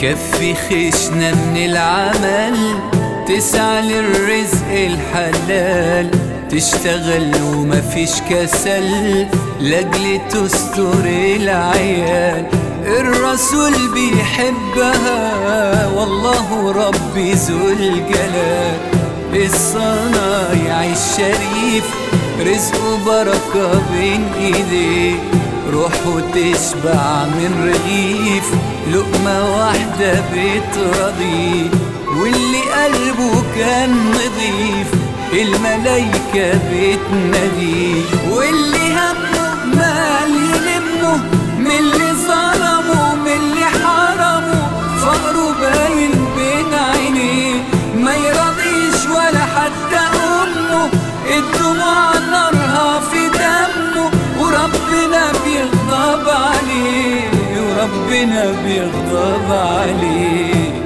كفي خشنة من العمل، تسعى للرزق الحلال، تشتغل ومفيش كسل لاجل تستر العيال. الرسول بيحبها والله ربي ذو الجلال. الصنايعي الشريف رزقه بركة بين ايديه، روحه تشبع من رغيف، لقمة واحدة بترضيه. واللي قلبه كان نضيف الملايكة بتناديه، واللي همه مال يلمه من اللي ظلمه من اللي حرمه، فقره باين بين عينيه، ما يرضيش ولا حتى أمه، الدموع نارها في دمه، وربنا بيغضب عليه، وربنا بيغضب عليه.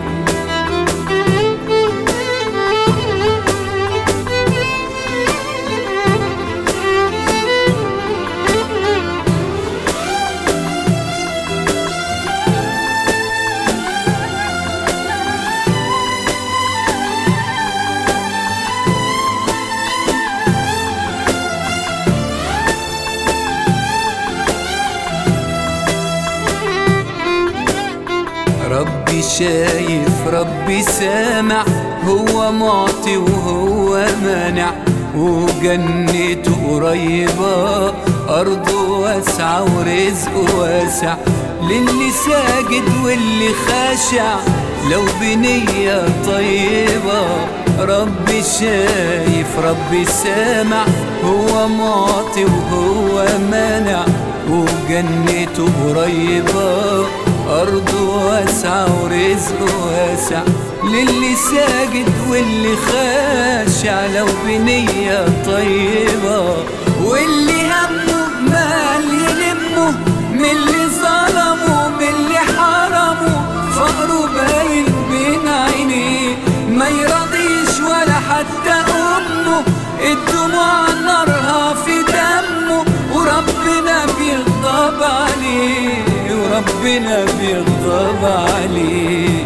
ربي شايف ربي سامع، هو معطي وهو مانع، وجنته قريبة، أرضه واسعة ورزقه واسع، للي ساجد واللي خاشع لو بنية طيبة. ربي شايف ربي سامع، هو معطي وهو مانع، وجنته قريبة، أرضه واسعة ورزقه واسع، للي ساجد واللي خاشع لو بنية طيبة. واللي همه مال يلمه من اللي ظلمه من اللي حرمه، فقره باين بين عينيه، ما يرضيش ولا حتى أمه، الدموع نارها في دمه، وربنا بيغضب عليه، وربنا بيغضب عليه.